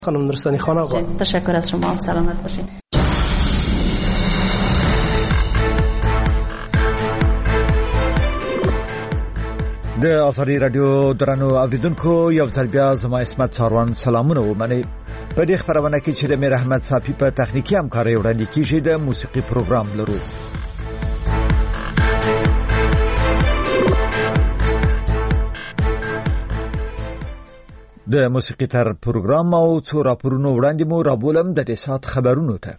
خانم نورستانی خان آقا. تشکر از شما، سلامت باشید. د آزادی رادیو درنو اوریدونکو یو ځل بیا زما اسمت ساروان سلامونه ومنئ. په دې خبرونه کې چې د میر احمد صافی په تخنیکی همکارۍ وړاندې کیږي د موسیقي پروګرام لرو. د موسیقي تر پروګرام او څو راپورونو وړاندې مو رابولم د دې سات خبرونو ته.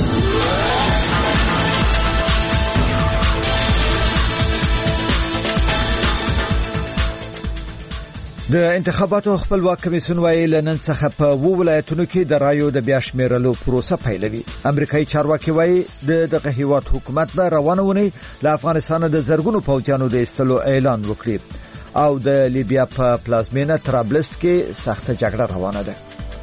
د انتخاباتو خپلواک کمیسیون وایي لنن څخه په 2 ولایتونو کې د رایو د بیا شمیرلو پروسه پیلوي. امریکایي چارواکي وایي دغه هیواد حکومت به روانه ونی له افغانستان د زرګونو پوځیانو د ایستلو اعلان وکړي او د لیبیا په پلازمینه طرابلس کې سخته جګړه روانه ده.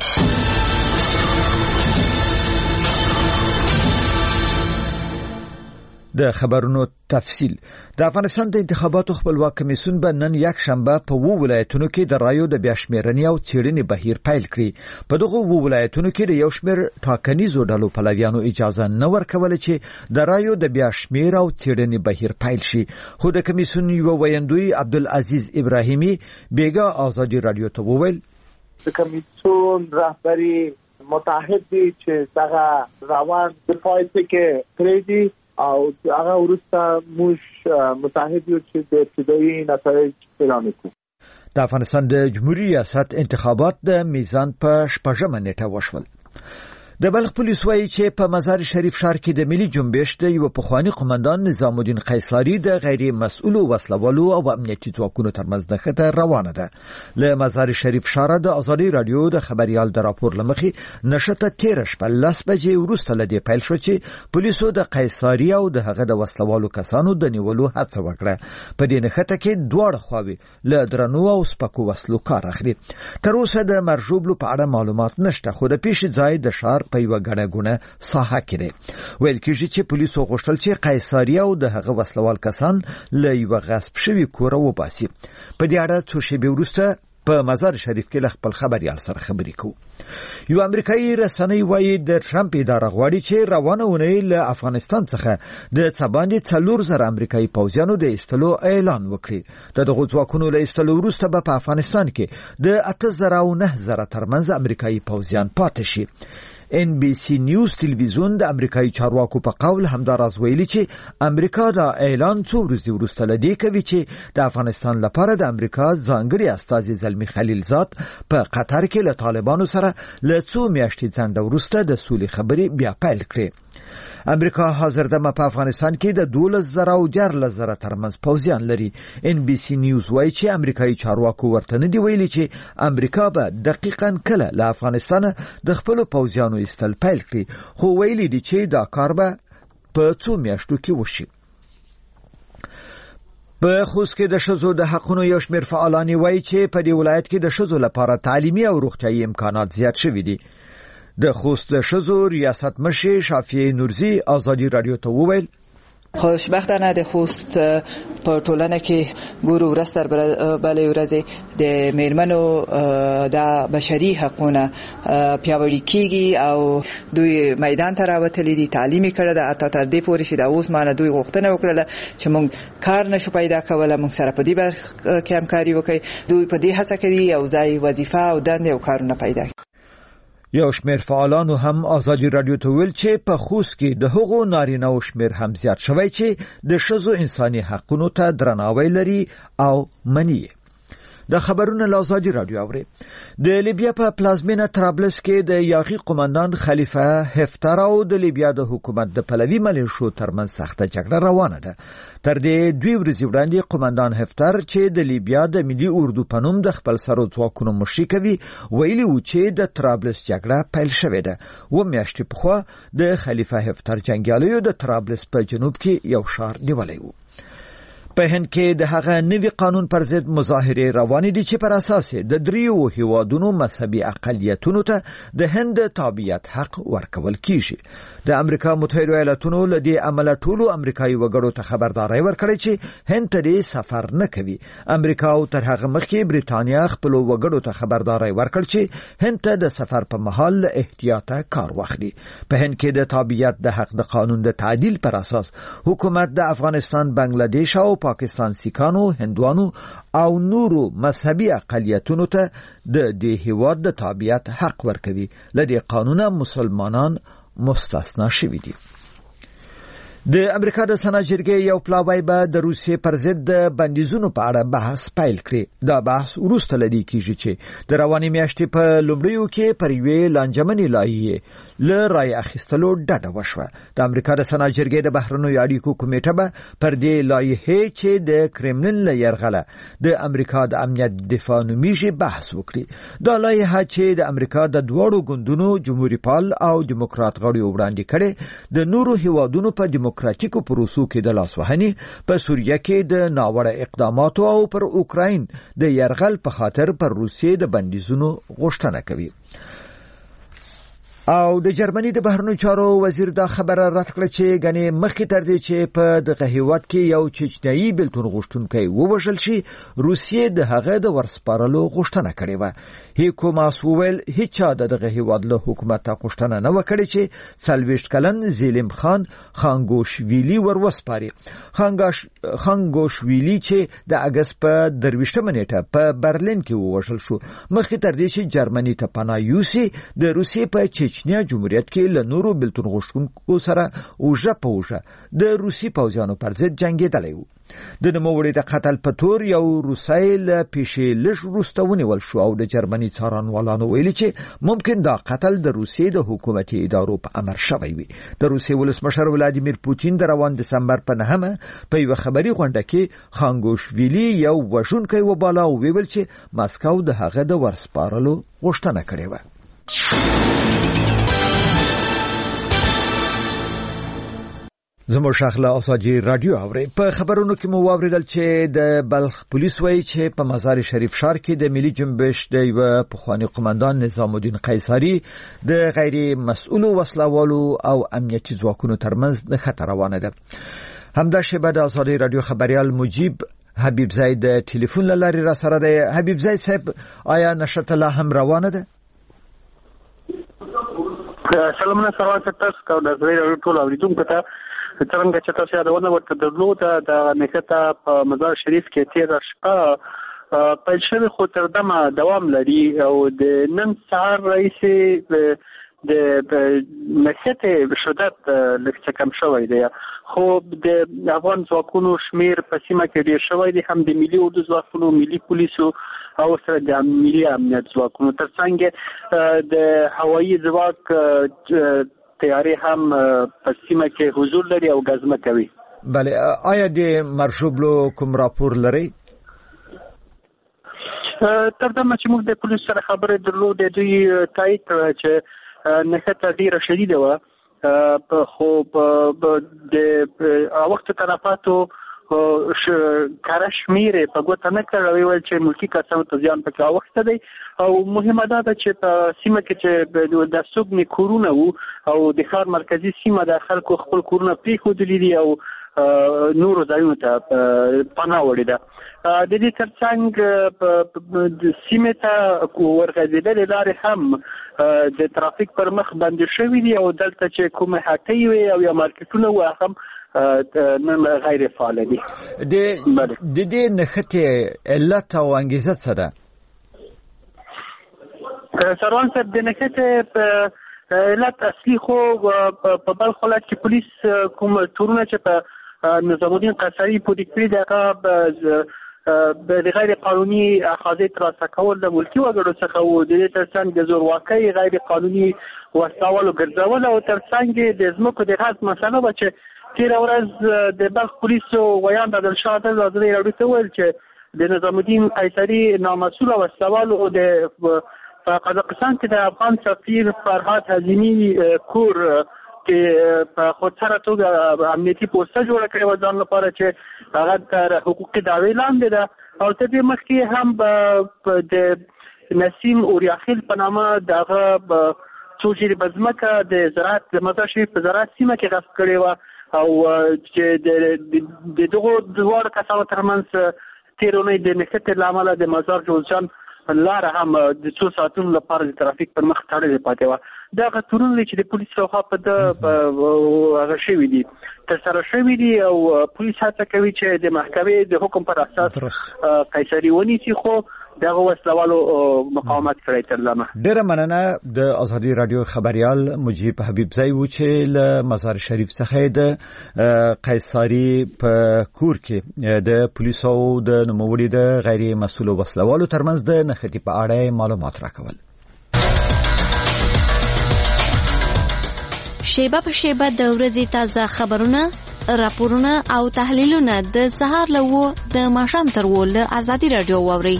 د خبرونو تفصیل. د افغانستان د انتخاباتو خپلواک کمیسیون به نن یک شنبه په 2 ولایتونو کې د رایو د بیا شمیرنې او څېړنې بهیر پیل کړي. په دغه 2 ولایتونو کې د یو شمېر ټاکنیزو ډلو پلویانو اجازه نه ورکوله چې د رایو د بیا شمیر او څېړنې بهیر پیل شي. خو د کمیسیون یو ویاندوی عبدالعزیز ابراهیمی بیګا آزادی رادیو ته وویل د کمیسیون رهبری متحد دي چې دغه روان د پایته کې کړی او هغه ورسته موږ متحد یو چې د ابتدایي نتایج اعلان کړو. د افغانستان د جمهوریت ریاست انتخابات د میزان په 8مه نیټه وشول. د بلخ پولیس وایي چې په مزار شریف ښار کې د ملي جنبش د یو پخوانی قومندان نظام الدین قیصاری د غیر مسؤل وسلوالو او امنیتي ځواکونو ترمنځ نښته روانه ده. له مزار شریف ښار د آزادی رادیو د خبريال د راپور لمخې نشته 13 شپه 10 بجې وروسته لدی پیل شو چې پولیسو د قیصاری او د هغه د وسلوالو کسانو د نیولو هڅه وکړه. په دې نښته کې دواړه خواوې له درنو او سپکو وسلو کار اخلي. تر اوسه د مرجوبلو په اړه معلومات نشته، خو د پیښې ځای د ښار په یو غړګونه ساحه کې دی. ویل کېږي چې پولیسو غوښتل چې قیصاری او د هغه وسلوال کسان له یو غصب شوي کور وباسي. په دې اړه څو شېبې وروسته په مزار شریف کې خپل خبريال سره خبرې کوو. یو امریکایي رسنۍ وایي د ټرمپ اداره غواړي چې روانه ونی له افغانستان څخه د څباندې 4000 امریکایي پوځیانو د ایستلو اعلان وکړي. دغه ځواکونو له ایستلو وروسته په افغانستان کې د 8000 او 9000 ترمنځ امریکایي پوځیان پاتې شي. NBC نیوز تلویزیون د امریکایي چارواکو په قول همداراز ویلي چې امریکا دا اعلان څو ورځې وروسته لدی کوي چې د افغانستان لپاره د امریکا ځانګړي استازي زلمی خلیلزاد په قطر کې له طالبانو سره له څو میاشتې ځنډ وروسته د سولې خبرې بیا پیل کړې. امریکا حاضر دمه په افغانستان کې د 12000 او 14000 ترمنځ پوځیان لري. NBC نیوز وایي چې امریکایي چارواکو ورته نه دی ویلي چې امریکا به دقیقاً کله له افغانستان د خپل پوځیانو ایستل پیل کړي، خو ویلي دي چې دا کار به په څو میاشتو کې وشي. په خوست کې د ښځو د حقوقو یو شمېر فعالان وایي چې په دې ولایت کې د ښځو لپاره تعلیمي او روغتیايي امکانات زیات شوي دي. د خوست د ښځو ریاست مشر شافعي نورزي آزادی رادیو ته وویل خوشبختانه د خوست په ټولنه کې ګورو ورځ تر بلې ورځې د میرمنو د بشري حقوقونه پیاوړي کیږي او دوی میدان ته راوتلي دي، تعلیم کړي ده. اته تر دې پورې چې د اوس مانه دوی غوښتنه وکړه چې موږ کار نشو پیدا کولای، موږ سره په دې برخه کې همکاري وکړي. دوی په دې هڅه کوي او ځای وظیفه او دندې او کارونه پیدا کړي. یو شمېر فعالانو هم آزادی رادیو ته ویل چې په خوست کې د هغو نارینه او شمېر هم زیات شوی چې د ښځو انساني حقوقو ته درناوی لري او مني. د خبرونه له آزادی رادیو اوري. د لیبیا په پلازمینه طرابلس کې د یاغي قومندان خلیفه هفتر او د لیبیا د حکومت د پلوي ملیشو ترمنځ سخته جګړه روانه ده. تر دې 2 ورځې وړاندې قومندان هفتر چې د لیبیا د ملي اردو په نوم د خپل سرو ځواکونو مشري کوي ویلي و چې د طرابلس جګړه پیل شوې ده. و میاشتې پخوا د خلیفه هفتر جنګیالیو د طرابلس په جنوب کې یو ښار نیولی و. په هند کې د هغه نوي قانون پر ضد مظاهره روانې دي چې پر اساس د دریو هیوادونو مذهبي اقلیتونو ته د هند تابعیت حق ورکول کیږي. د امریکا متحده ایالاتونو له دې عمله ټولو امریکایي وګړو ته خبرداري ورکړې چې هند ته سفر نه کوي. امریکا او تر هغه مخکې بریټانیا خپل وګړو ته خبرداري ورکړ چې هند ته د سفر په مهال احتیاطه کار واخلي. په هند کې د تابعیت د حق د قانون د تعدیل پر اساس حکومت د افغانستان، بنگلاديش او پاکستان سیکانو، هندوانو او نورو مذهبي اقلیتونو ته د دې هیواد د تابعیت حق ورکوي. لدې قانون مسلمانان مستثنا شوي دي. د امریکا د سنا جرګې یو پلاوی به د روسیې پر ضد د بندیزونو په اړه بحث پیل کړي. دا بحث وروسته لدی کیږي چې د رواني میاشتې په لومړیو کې پر یوې لانجمنې لایحې له رای اخیستلو ډډه وشوه. د امریکا د سنا جرګې د بهرنیو اړیکو کمیټه به پر دې لایحې چې د کرملین له یرغله د امریکا د امنیت دفاع نومیږي بحث وکړي. دا لایحه چې د امریکا د دوړو ګوندونو جمهوریت پال او دیموکرات غړي وړاندې کړي د نورو هیوادونو په دیموکراتیکو پروسو کې د لاسوهنې، په سوریه کې د ناوړه اقداماتو او پر اوکراین د یرغل په خاطر پر روسیې د بندیزونو غوښتنه کوي. او د جرمني د بهرنیو چارو وزیر دا خبره رد کړه چې غني مخکې تر دې چې په دغه هیواد کې یو چچنیایي بلتون غوښتونکی ووژل شي، روسیې د هغه د ورسپارلو غوښتنه کړې و. هیکو ماس وویل هیڅ دغه هیواد له حکومت غوښتنه نه وکړي چې 40 کلن زیلم خان خانګوشویلی وروسپاري. خانګوشویلی چې د اگست په 23 نیټه په برلین کې ووژل شو، مخکې تر دې چې جرمني ته پناه یوسي د روسیې په چچنیا جمهوریت کې له نورو بلتون غوښتونکو سره اوژه په اوژه د روسي پوځیانو پر ضد جنګېدلی و. د نوموړي د قتل په تور یو روسي له پیښې لږ وروسته ونیول شو او د جرمني څارنوالانو ویلي چې ممکن دا قتل د روسیې د حکومتي ادارو په امر شوی وي. د روسیې ولسمشر ولادیمیر پوتین د روان دسمبر په 9 په یو خبري غونډه کې خانګوشویلی یو وژونکی وباله او ویل چې ماسکو د هغه د ورسپارلو غوښتنه کړې و. زموږ شاخله اساجي رادیو اوري. په خبرونو کې مو واوریدل چې د بلخ پولیس وایي چې په مزار شریف ښار کې د ملي جنبش د یو پخوانی قومندان نظام الدین قیصری د غیر مسؤل وسلوالو او امنیتي ځواکونو ترمنځ د خطر روانه ده. همدا شیبه د اساجي رادیو خبريال مجيب حبیب زید د ټلیفون لارې را سره ده. حبیب زید صاحب، آیا نشته لا هم روانه ده؟ سلامونه سلامات تاسو کو د زوی ټول اوریدونکو ته څنګه چې تاسو یادونه ورته درلوده د نښته په مزار شریف کې تیر شپه په شری خو تر دمه دوام لري او د نن سهار رئیس د نښته شدت لکه کم شوی دی، خو د افغان ځواکونو شمیر په سیمه کې ډیر شوی دی، هم د ملي اردو ځواکونو، ملي پولیسو او سره د ملي امنیت ځواکونو ترڅنګ د هوایي ځواک تیاری هم په سیمه کې حضور لري او غزمه کوي. بله، آیا د مرشوبلو کوم راپور لري؟ تر دمه چې موږ د پولیس سره خبرې درلودې، دوی تایید کړه چې نښته ډیره شدیده وه، خو د وخت تلفاتو کاره شمیر په ګوته نه کړ. ویل چې ملکی کسانو ته زیان پکې اوښته دی او مهمه دا ده چې په سیمه کې چې د سوګنې کورونه وو او د ښار مرکزي سیمه د خلکو خپل کورونه پرېښودلي دي او نورو ځایونو ته پناه وړې ده. د دې ترڅنګ د سیمې ته ورغځېدلې لارې هم د ترافیک پر مخ بندې شوي دي او دلته چې کومې هټۍ وې او یا مارکیټونه وو هم نن غیر فعال دي. د دې نښتې علت او انګیزه څه ده؟ سروان صاحب، د نښتې علت اصلي خو په بلخ ولایت کې پولیس کوم تورونه چې په نظام الدین قیصري پورې کړي دي هغه د غیر قانوني اخاذې ترلاسه کول د ملکي وګړو څخه وو. د دې ترڅنګ د زورواکۍ، غیر قانوني وسلوالو ګرځول او ترڅنګ د ځمکو د غصب مسله وه چې تېره ورځ د بلخ پولیسو ویان عادلشاه عادل ازادي راډیو ته ویل چې د نظام الدین قیصري نامسؤله وسلوالو د په قزاقستان کې د افغان سفیر فرهاد حزیمی کور کې په خودسره توګه امنیتي پوسټه جوړه کړې و ځان لپاره چې هغه تر حقوقي دعوی لاندې ده او تر دې مخکې هم د نسیم اوریاخیل په نامه دغه څو جریبه ځمکه د زراعت د مزار شریف په زراعت سیمه کې غصب کړې وه او چې د دغو دواړو کسانو ترمنځ تېر اونۍ د نښتې له امله د مزار جوزجان لاره هم د څو ساعتونو لپاره د ترافیک پر مخ تړلې پاتې وه. دغه تورونه چې د پولیسو لخوا په ده هغه شوي دي ترسره شوي دي او پولیس هڅه کوي چې د محکمې د حکم پر اساس قیصري ونیسي خو دغه وسلوالو مقاومت کړی تر دمه. ډېره مننه د ازادي رادیو خبريال مجيب حبیبزی و چې له مزار شریف څخه د قیصري په کور کې د پولیسو د نوموړي د غیر مسؤل وسلوالو ترمنځ د نښتې په اړه معلومات راکول. شیبه په شیبه د ورځې تازه خبرونه، راپورونه او تحلیلونه د سهار له 9 د ماښام تر 10 له ازادي رادیو واورئ.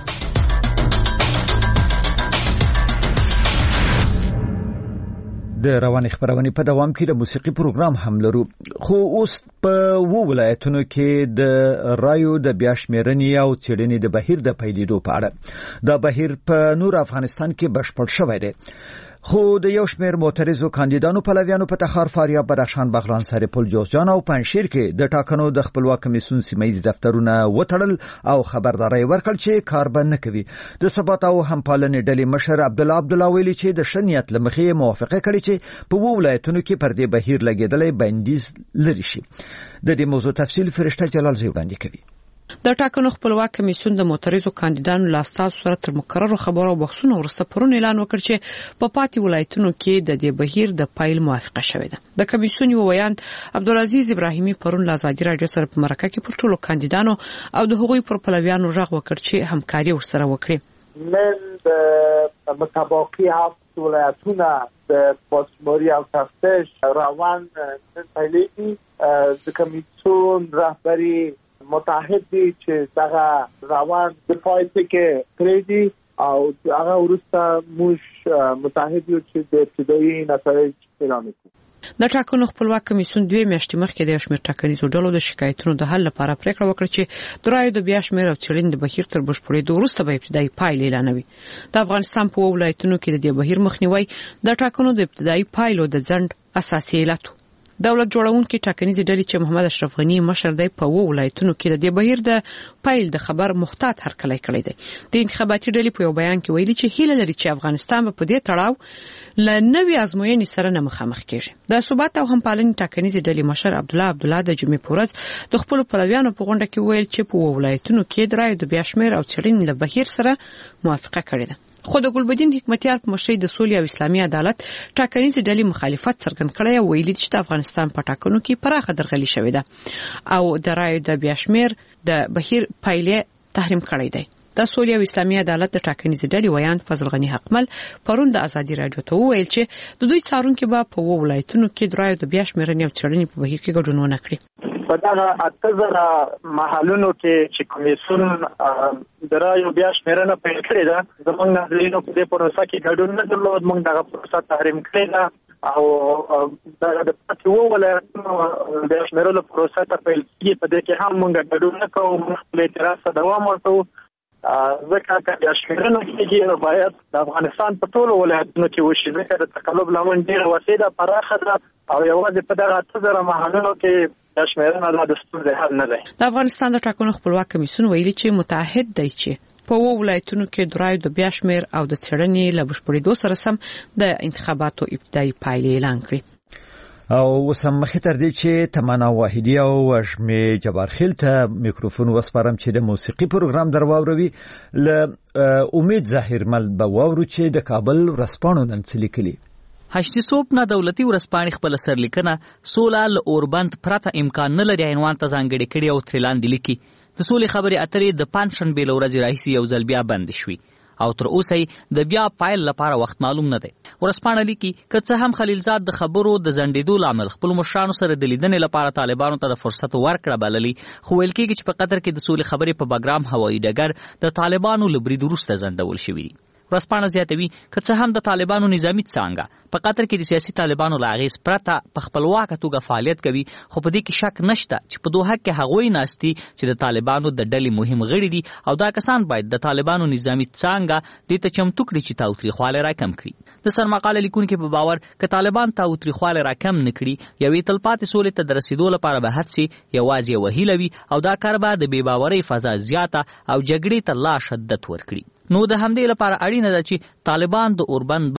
د رواني خبرونه په دوام کې د موسیقي پروګرام هم لرو، خو اوس په ولایتونو کې د رایو د بیا شمېرنې او څېړنې د بهیر د پیلېدو په اړه دا بهیر په نور افغانستان کې بشپړ شوی دی، خو د یو شمېر معترضو کاندیدانو پلویانو په تخار، فاریاب، بدخشان، بغلان، سرپل، جوزجان او پنجشیر کې د ټاکنو د خپلواک کمیسیون سیمه‌ییز دفترونه وتړل او خبرداري ورکړل چې کار به نه کوي. د ثبات او همپالنې ډلې مشر عبدالله ویلي چې د شنیت لمخې موافقه کړې چې په ولایتونو کې پر دې بهیر لګیدلې بندیز لري شي. د دې موضوع تفصیل فرشته جلال زی وړاندې کوي. د ټاکنو خپلواک کمیسیون د معترضو کاندیدانو له استازو سره تر مقررو خبرو او بحثونو وروسته پرون اعلان وکړ چې په پاتې ولایتونو کې د دې بهیر د پایل موافقه شوې ده. د کمیسیون یو ویاند عبدالعزیز ابراهیمي پرون له ازادي رادیو سره په مرکه کې پر ټولو کاندیدانو او د هغوی پر پلویانو غږ وکړ چې همکاري ورسره وکړي. من د متباقی 7 ولایتونه د پاسموری او تفتیش روان پیلېږي. د کمیسیون رهبری متحد دي چې هغه روان د پایته کې کړی او هغه ورسته موږ متحد یو چې د ابتدایي نتایج اعلان کړو. د ټاکنو خپلواک کمیسیون 2 میاشتې مخکې د شمېر ټاکنیزو ډلو د شکایتونو د حل لپاره پریکړه وکړه چې د رایو د بیا شمېر او څېړنې د بهیر تر بشپړېدو وروسته به ابتدایي پایلې اعلانوي. د افغانستان په ولایتونو کې د دې بهیر مخنیوي د ټاکنو د ابتدایي پایلو د ځنډ اساسي علت. دولت جوړونکي ټاکنیزې ډلې چې محمد اشرف غنی مشر دی په ولایتونو کې د دې بهیر د پایل د خبر محتاط هرکلی کړی دی. د انتخاباتي ډلې په یو بیان کې ویلي چې هیله لري چې افغانستان په دې تړاو له نوې ازموینې سره نه مخامخ کیږي. د ثبات او همپالنې ټاکنیزې ډلې مشر عبدالله د جمعې په ورځ د خپل پلویانو په غونډه کې ویل چې په ولایتونو کې د رایو د بیا شمېر او څېړنې له بهیر سره موافقه کړې ده. خو د ګلبدین حکمتیار په مشرۍ د سولې او اسلامي عدالت ټاکنیزې ډلې مخالفت څرګند کړی او ویلي چې د افغانستان په ټاکنو کې پراخه درغلي شوې ده او د رایو د بیا شمېر د بهیر پایلې تحریم کړی دی. د سولې او اسلامي عدالت د ټاکنیزې ډلې ویاند فضل غنی حقمل پرون د ازادي رادیو ته وویل چې د دوی څارونکو به په ولایتونو کې د رایو د بیا شمېرنې او څېړنې په بهیر کې ګډون ونه کړي. په دغه 8000 محلونو کې چې کمیسیون د رایو بیا شمېرنه پیل کړې ده، زموږ ناظرینو په دې پروسه کې ګډون نه درلود، موږ دغه پروسه تحریم کړې ده او د پاتې ولایتونو بیا شمېرلو پروسه ته پیل کېږي، په دې کې هم موږ ګډون نه کوو، موږ خپل اعتراض ته دوام ورکوو. ځکه که بیا شمېرنه کېږي نو باید د افغانستان په ټولو ولایتونو کې وشي، ځکه د تقلب لمن ډېره وسیع ده، پراخه ده او یوازې په دغه 8000 محلونو کې شمېرنه د ستونزې حل نه دی. د افغانستان د ټاکنو خپلواک کمیسیون ویلي چې متحد دی چې په ولایتونو کې د رایو د بیا شمېر او د څېړنې له بشپړېدو سره سم د انتخاباتو ابتدایي پایلې اعلان کړي. او وسم مخې تر دې چې تمنا واحدی او وشمې جبارخیل ته میکروفون وسپارم چې د موسیقي پروګرام درواوروي. ل امید ظاهرمل به واورو چې د کابل ورسپانو نن څه لیکلي. هشتي صوب نه دولتي ورسپانې خپل سرلیکنه سوله ل اوربند پرته امکان نه لري عنوان ته ځانګړي کړي او ترلاند لیکي. د سولې خبرې اترې د پنځشنبې له ورځې راهیسې یو ځل بیا بند شوي او تر اوسه د بیا پایل لپاره وخت معلوم نه دی. ورسپانه لیکي که څه هم خلیلزاد د خبرو د ځنډېدو لامل خپل مشرانو سره د لیدنې لپاره طالبانو ته د فرصت ورکړه بللي، خو ویل کېږي چې په قطر کې د سولې خبرې په بګرام هوایي ډګر د طالبانو له برید وروسته ځنډول شوي دي. ورځپاڼه زیاتوي که څه هم د طالبانو نظامی څانګه په قطر کې د سیاسي طالبانو له اغېز پرته په خپلواکه توګه فعالیت کوي، خو په دې کې شک نشته چې په دوحه کې هغوی ناستي چې د طالبانو د ډلې مهم غړي دي او دا کسان باید د طالبانو نظامی څانګه دې ته چمتو کړي چې تاوتریخوالی راکم کړي. د سرمقاله لیکونکي په باور که طالبان تاوتریخوالی راکم نه کړي، یوې تلپاتې سولې ته د رسیدو لپاره به هڅې یوازې یوه هیله وي او دا کار به د بې باورۍ فضا زیاته او جګړې ته لا شدت ورکړي. نو د همدې لپاره اړینه ده چې طالبان د اوربند